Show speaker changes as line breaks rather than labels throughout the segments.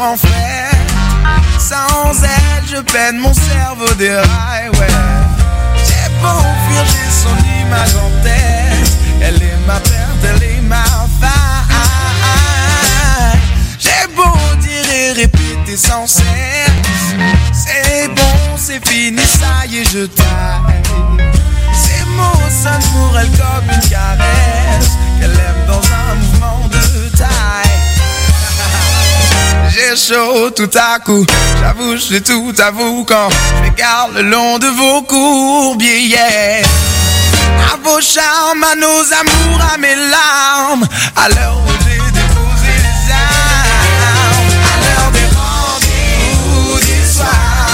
enfer. Sans elle, je peine, mon cerveau déraille, ouais. J'ai beau fuir, j'ai son image en tête. Elle est ma perte, elle est ma faille. J'ai beau dire et répéter sans cesse. C'est bon, c'est fini, ça y est, je taille. Ces mots sonnent pour elle comme une caresse qu'elle aime dans un mouvement de taille. J'ai chaud tout à coup, j'avoue, je fais tout à vous quand je m'égare le long de vos courbiers, yeah. À vos charmes, à nos amours, à mes larmes, à l'heure où j'ai déposé les armes, à l'heure des rendez-vous du soir,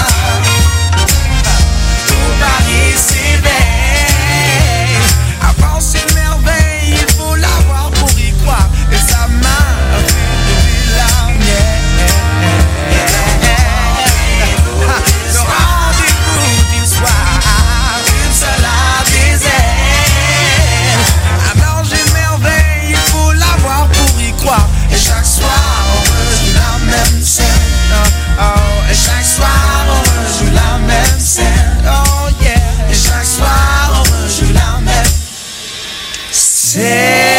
tout Paris s'éveille. Avance une merveille, il faut l'avoir pour y croire, et ça m'a fait lever la mienne. Le rendez-vous du soir, une seule à des ailes. Alors j'ai une merveille, il faut l'avoir pour y croire. Et chaque soir on rejoue la même scène. Oh, et chaque soir on rejoue la même scène. Oh yeah. Et chaque soir on rejoue la même scène.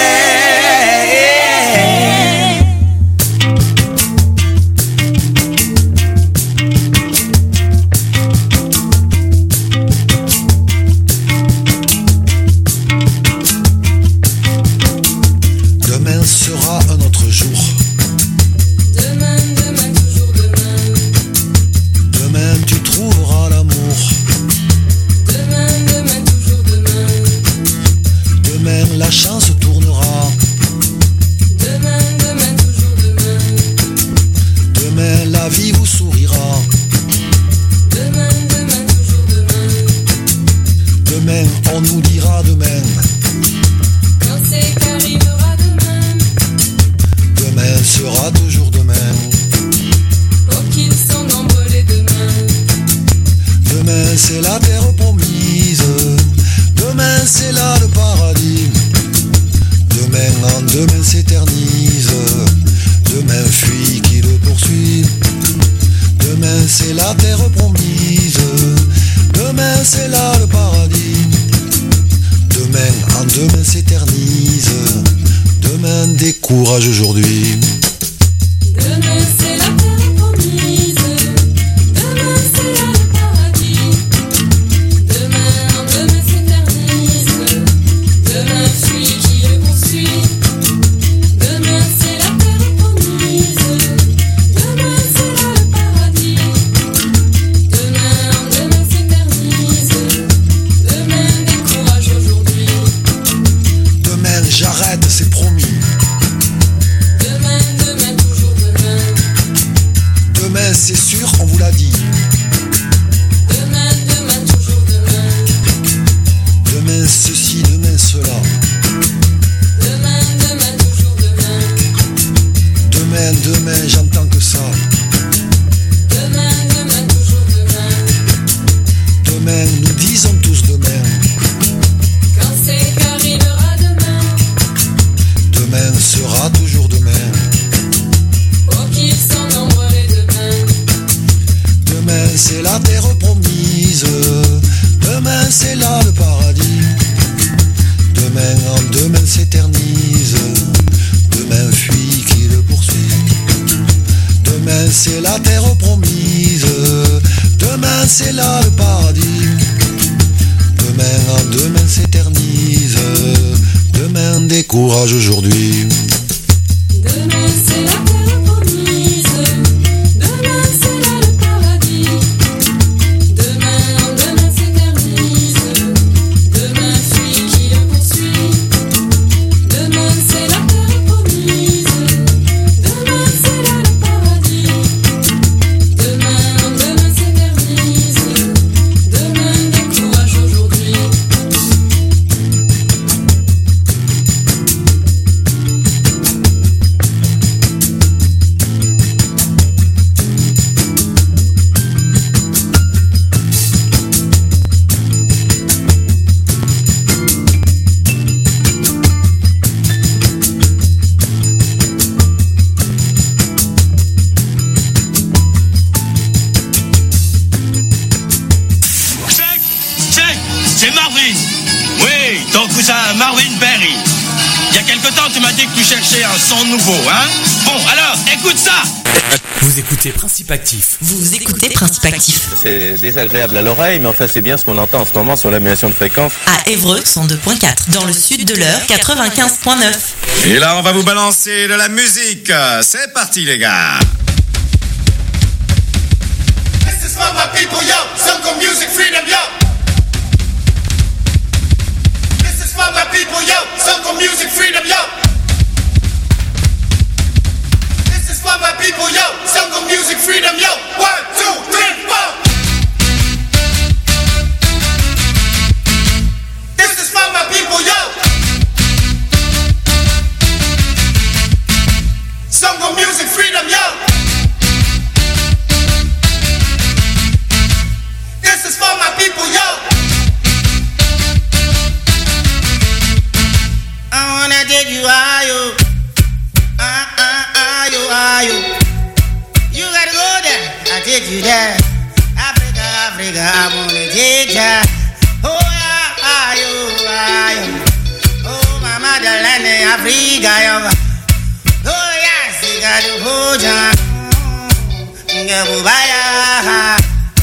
Demain sera un autre jour.
Demain, demain, toujours demain.
Demain tu trouveras l'amour.
Demain, demain, toujours demain.
Demain la chance tournera.
Demain, demain, toujours demain.
Demain la vie vous sourira.
Demain, demain, toujours demain.
Demain on nous dira demain.
Quand c'est qu'arrivera demain,
Demain sera toujours demain.
oh qu'ils sont nombreux les demain.
Demain c'est la terre promise. Demain c'est là le paradis. Demain en demain s'éternise. Demain fuit qui le poursuit. Demain c'est la terre promise. Demain c'est là le paradis. Demain en demain s'éternise. Demain décourage aujourd'hui.
Demain c'est la terre promise. Demain c'est là le paradis. Demain en demain s'éternise. Demain fuit qui le poursuit. Demain c'est la terre promise. Demain c'est là le paradis. Demain en demain s'éternise. Demain décourage aujourd'hui.
Demain j'arrête, c'est promis.
Demain, demain, toujours demain.
Demain c'est sûr, on vous l'a dit.
Demain, demain, toujours demain.
Demain ceci, demain cela.
Demain, demain, toujours demain.
Demain, demain, j'entends que ça.
Demain, demain, toujours demain.
Demain, nous disons tous demain.
Quand c'est qu'arrivera demain,
Demain sera toujours demain.
oh qu'ils sont nombreux les demain.
Demain c'est la terre promise. Demain c'est là le paradis. Demain en demain s'éternise. Demain fuit qui le poursuit. Demain c'est la terre promise. Demain c'est là le paradis. Demain en demain s'éternise. Demain décourage aujourd'hui.
Demain c'est la terre promise. Demain c'est là le paradis. Demain en demain s'éternise. Demain fuit qui le poursuit. Demain c'est la terre promise. Demain c'est là le paradis. Demain en demain s'éternise. Demain décourage aujourd'hui.
Marvin. Oui, ton cousin Marvin Berry. Il y a quelque temps, tu m'as dit que tu cherchais un son nouveau, hein? Bon, alors, écoute ça!
Vous écoutez Principe Actif.
Vous écoutez Principe Actif.
C'est désagréable à l'oreille, mais enfin, c'est bien ce qu'on entend en ce moment sur l'annulation de fréquence.
À Évreux, 102.4. Dans le sud de l'heure, 95.9.
Et là, on va vous balancer de la musique. C'est parti, les gars.
This is for my people, yo. Some music freedom, yo. This is for my people, yo. Some music freedom, yo. This is for my people, yo. Some music freedom, yo. 1, 2, 3, 4. This is for my people, yo. Some music freedom, yo. This is for my people, yo. I wanna take you higher. You gotta go there. I take you there. Africa, Africa, I wanna take ya. Oh, oh, my motherland, Africa, yo. Oh, yes, you gotta hold ya. Ngabubaya.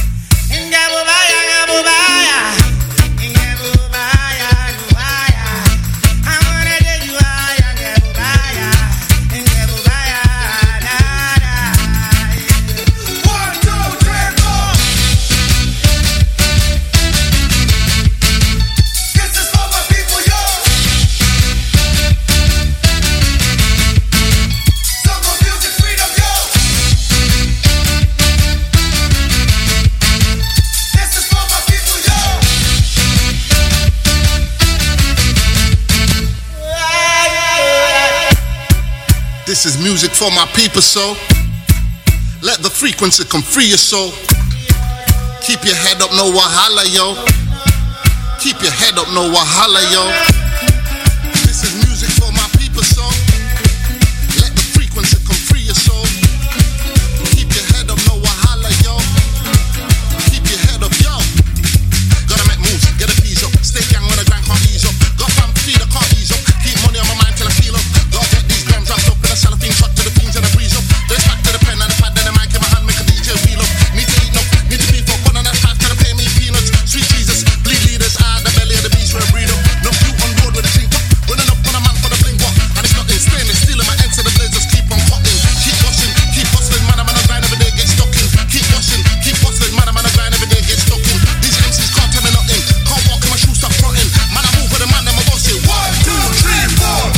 This is music for my people, so let the frequency come free your soul. Keep your head up, no wahala, yo. Keep your head up, no wahala, yo. This is music for my people, so let the frequency come free your soul. Keep your head up, no wahala, yo. Keep your head up, yo. Gotta make moves, get a piece up. Stay young when the grind can't ease up. Got fam feed, I can't ease up. Keep money on my mind till I feel up. Gotta get these grams wrapped up in a cellophane shot to the things and I breeze up. Then back to the pen and the pad, then the mic in my hand, make a DJ wheel up. Need to eat enough, need to beef up. 1 and a half, trying to pay me peanuts. Sweet Jesus, bleed leaders out the belly of the beast where I breed up. No few on road with a drink up. Running up on a man for the bling walk. And it's nothing, stainless steel in my ends so the blazers keep on cutting. Keep washing, keep hustling, man, I'm on a grind every day, get stuck in. Keep washing, keep hustling, man, I'm on a grind every day, get stuck in. These MCs can't tell me nothing. Can't walk in my shoes, stop fronting. Man, I move with a man, then my boss say 1, 2, 3, 4.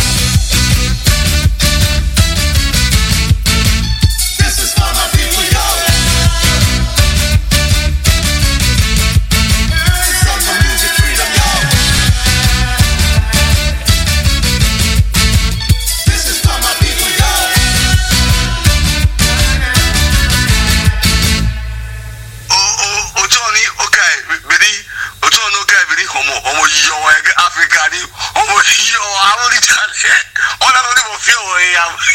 This is for my people, yo. Some music freedom, yo. This is for my people, yo.
Johnny, okay, Biddy, Johnny, okay, Biddy, homo, yo, Africa, homo, yo, I'm only telling you. All I don't even feel where I am.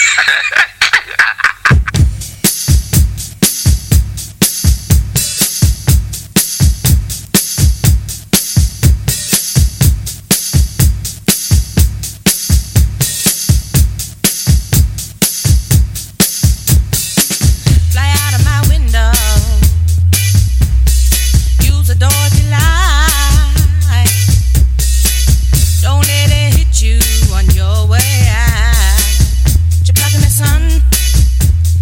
Fly out of my window. Use the door if you like. Don't let it hit you on your way out. You're blocking the sun.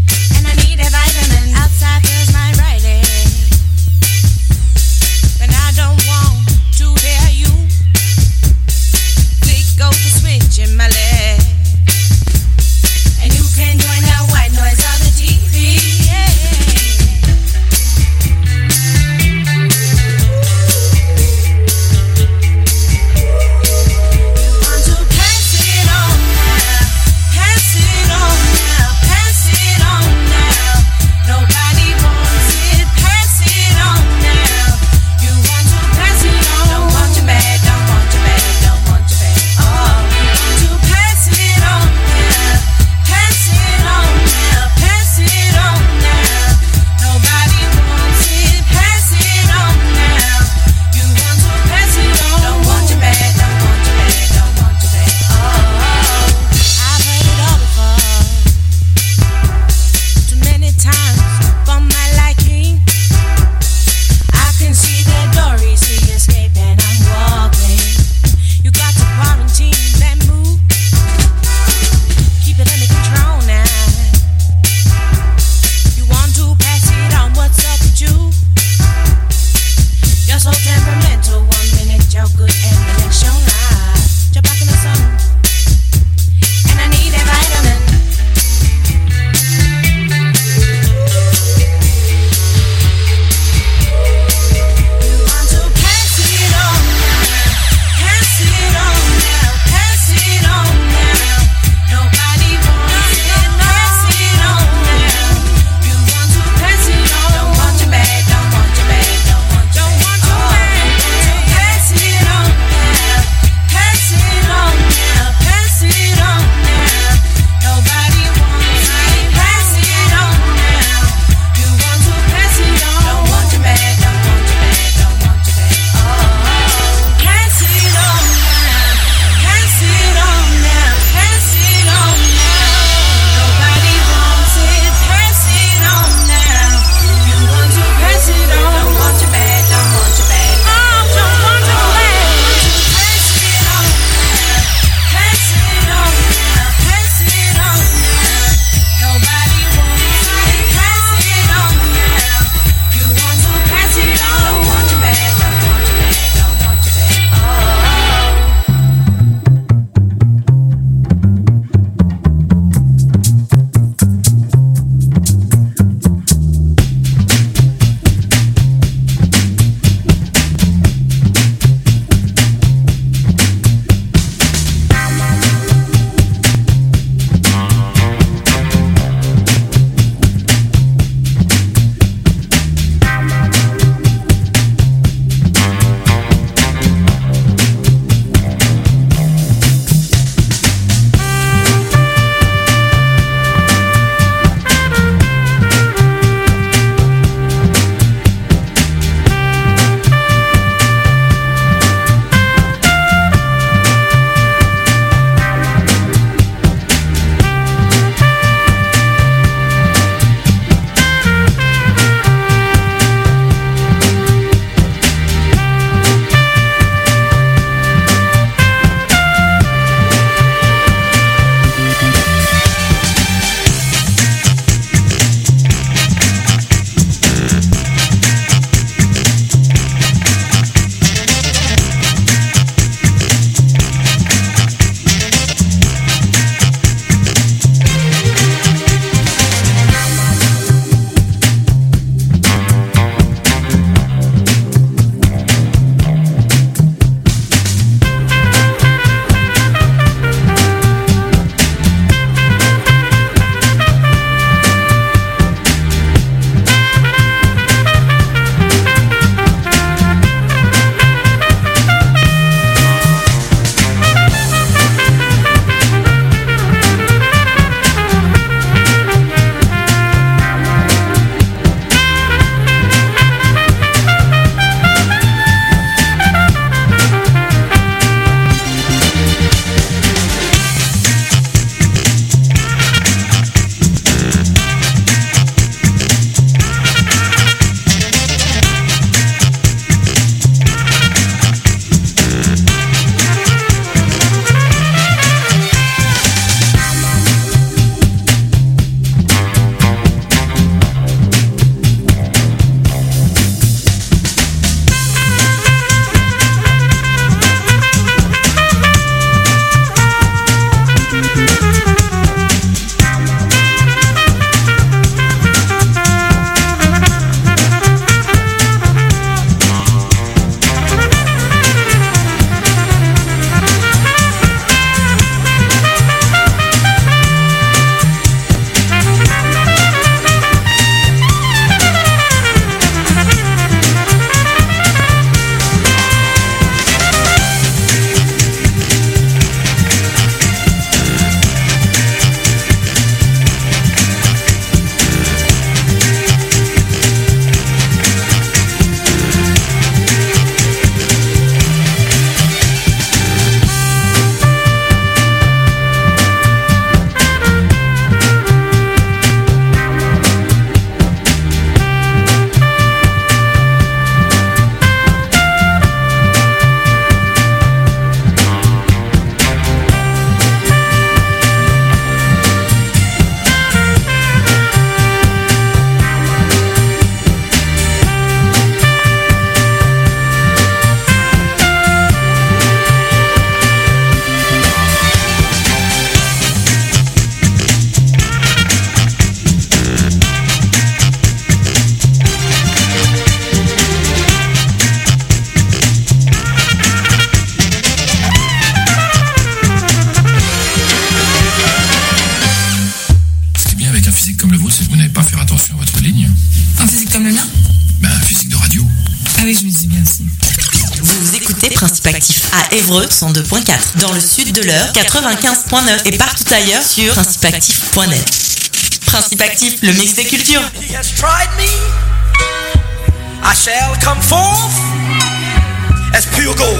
écoutez Principe Actif à Évreux 102.4, dans le sud de l'Eure 95.9 et partout ailleurs sur principeactif.net. Principe Actif, le mix des cultures.
He has tried me, I shall come forth as pure gold.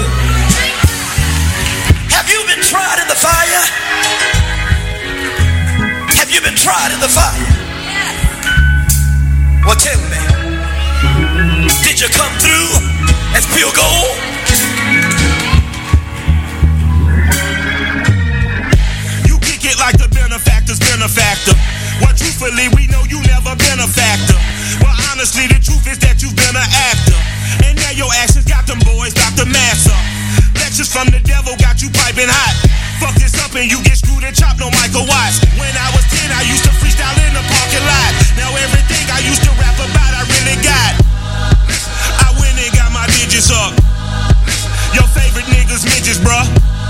Have you been tried in the fire? Have you been tried in the fire? Well, tell me, did you come through as pure gold?
You kick it like the benefactor's benefactor. Well, truthfully, we know you never been a factor. Well, honestly, the truth is that you've been an actor. And now your actions got them boys, Dr. Massa. Lectures from the devil got you piping hot. Fuck this up and you get screwed and chopped, no Michael Watts. When I was 10, I used to freestyle in the parking lot. Now everything I used to rap about, I really got. I went and got my digits up. Your favorite niggas midgets, bruh.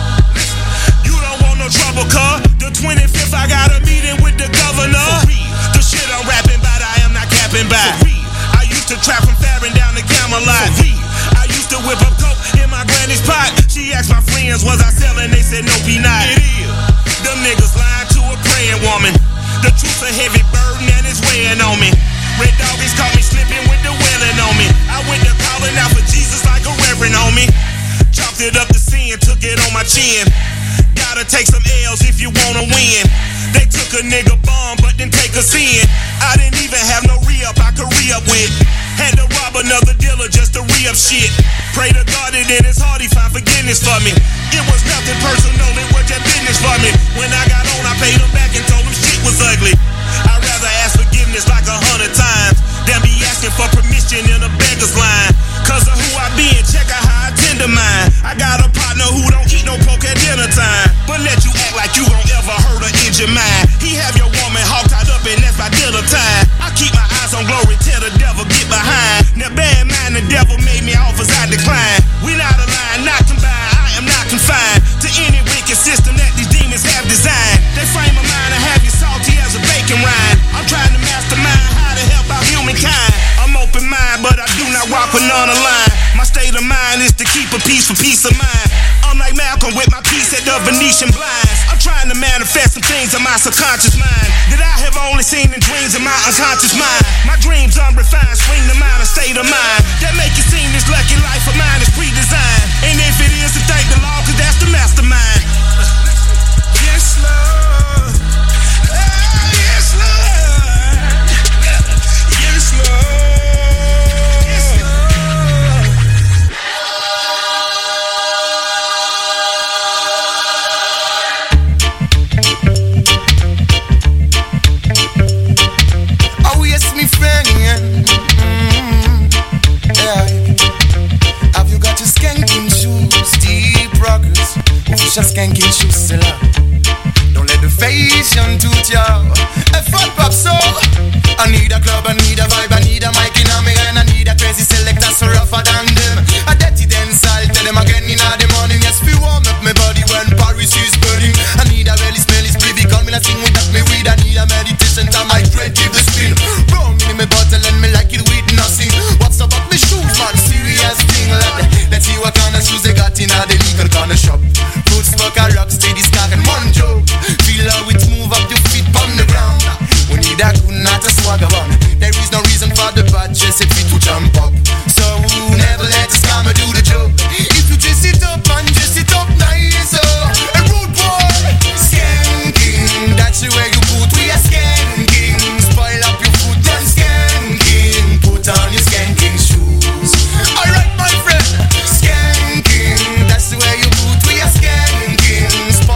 You don't want no trouble, cuz. The 25th, I got a meeting with the governor. The shit I'm rapping about, I am not capping by. I used to trap from Farron down to Camelot. I used to whip up coke in my granny's pot. She asked my friends, was I selling? They said, no, be not. It is. Them niggas lying to a praying woman. The truth's a heavy burden and it's weighing on me. Red doggies caught me slipping with the wailing on me. I went to calling out for Jesus like a reverend on me. Chopped it up to sin, took it on my chin. Gotta take some L's if you wanna win. They took a nigga bomb, but didn't take us in. I didn't even have no re-up I could re-up with. Had to rob another dealer just to re-up shit. Pray to God that in his heart he find forgiveness for me. It was nothing personal, it was just business for me. When I got on, I paid him back and told him shit was ugly. I'd rather ask forgiveness like 100 times than be asking for permission in a beggar's line. Cause of who I be and check out how I tend to mine. I got a partner who don't eat no pork at dinner time, but let you act like you gon' ever hurt or injure mine. He have your woman hog tied up and that's by dinner time. I keep my eyes on glory, tell the devil get behind. Now bear in mind the devil made me offers I decline. We not aligned, not combined, I am not confined to any wicked system that these demons have designed. They frame a mind and have you salty as a bacon rind. I'm trying to mastermind how to help out humankind. I'm open mind, but I do not rock with none aligned. My state of mind is to keep a peace for peace of mind. I'm like Malcolm with my piece at the Venetian blinds. I'm trying to manifest some things in my subconscious mind that I have only seen in dreams in my unconscious mind. My dreams unrefined, swing the mind, a state of mind that make it seem this lucky life of mine is pre-designed. And if it is, to thank the Lord, cause that's the mastermind.
Yes, Lord. Yes, Lord. Yes, Lord.
Skanking shoes, don't let the fashion toot ya. A fat pop so I need a club, I need a vibe, I need a mic in a me and I need a crazy selector so rougher than them. A dirty dance, I'll tell them again in the morning. Yes, we warm up my body when Paris is burning. I need a really smelly spree, call me, I sing with that me weed. I need a meditation time, I dread give the spin. Brown in my bottle and me like it with nothing. What's up me shoes, man, serious thing. Let's see what kind of shoes they got in the legal corner shop. Smoke a rock, steady scar and one joke. Feel how it move up your feet on the ground. We need a good not a swagger one. There is no reason for the bad dress if it to jump up. So never let the scammer do the joke. If you dress it up and dress it up nice, a rude boy, skanking. That's the way you put we are skanking. Spoil up your foot and skanking. Put on your skanking shoes. Alright my friend, skanking. That's the way you put we are skanking.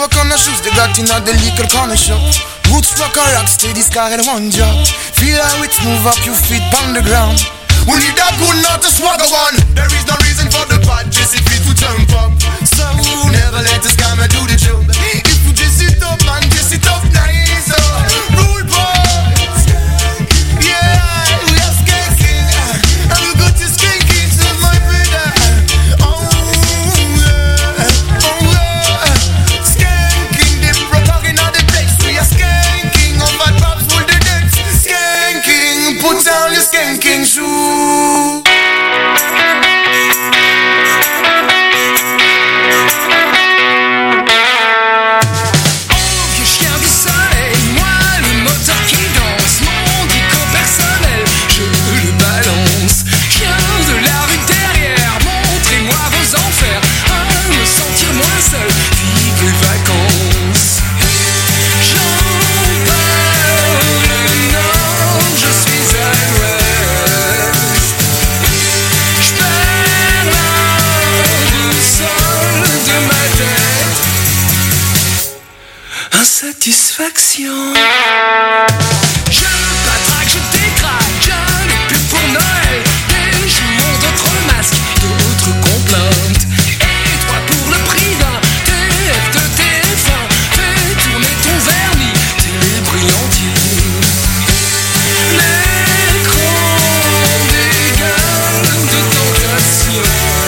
what kind of shoes they got in the liquor corner shop. Roots rock and rock, steady sky and one job. Feel how it move up your feet on the ground. We need a good not to swagger one. There is no reason for the bad dress if it would jump up. So never let the scammer do the job. If you dress it up, man, dress it up nice. Rule boys, yeah, we are skanking. And we got to skanking, so my brother. Oh yeah, skanking, the rocking on the place. We are skanking, on bad pops pull the decks. Skanking, put down your skanking shoes. Satisfaction. Je patraque, je décraque, je n'ai plus pour Noël. Des jours d'autres masques, d'autres complaintes. Et toi pour le prix d'un TF de TF1, fais tourner ton vernis, télé brillantine. L'écran dégage de tentation.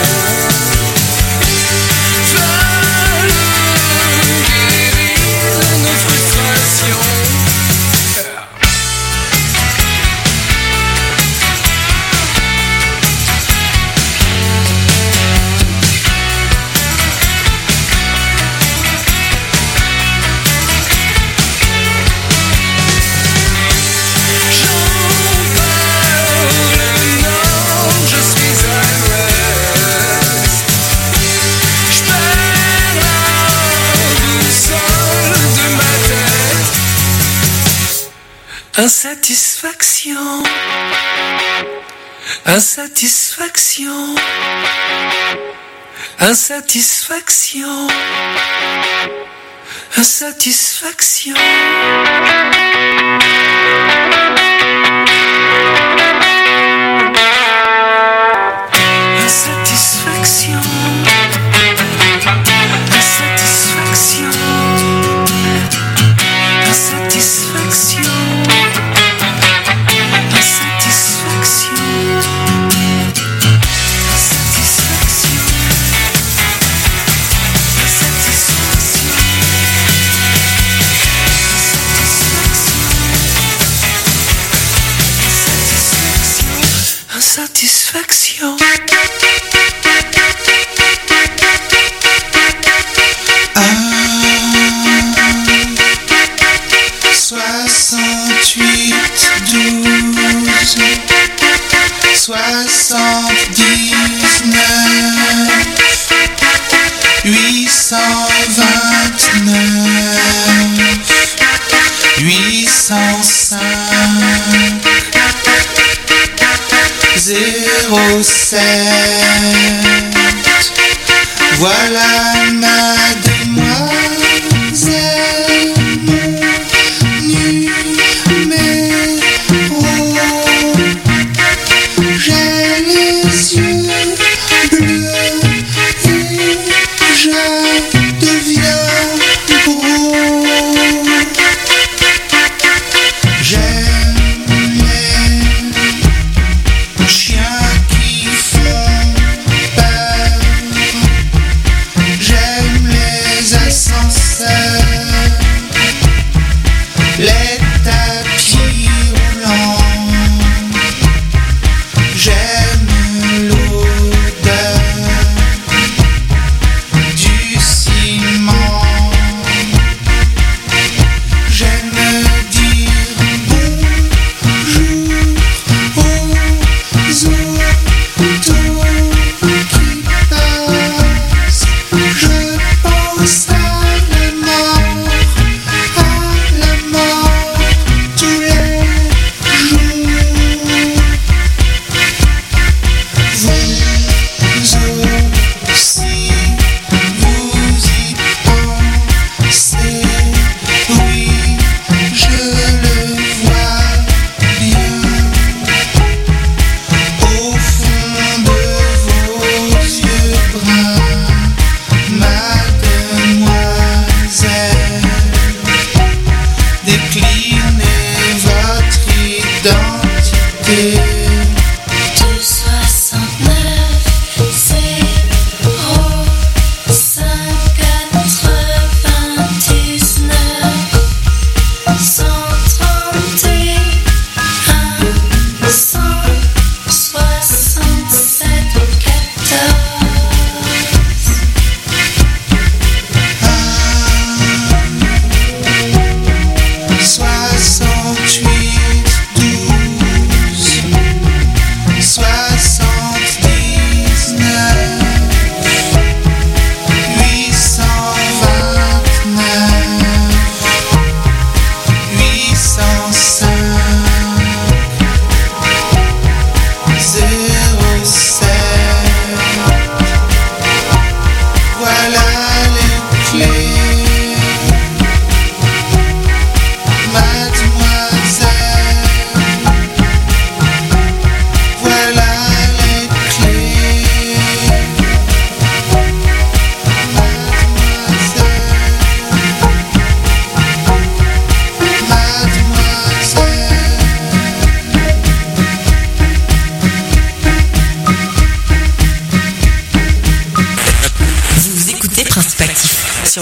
Insatisfaction, insatisfaction, insatisfaction, insatisfaction. Insatisfaction, insatisfaction, insatisfaction. Satisfaction.
07. Voilà mademoiselle, mon numéro. J'ai les yeux bleus et je deviens gros. J'aime les chiens qui font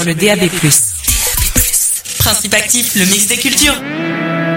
sur le DAB+. Principe Actif, le mix des cultures.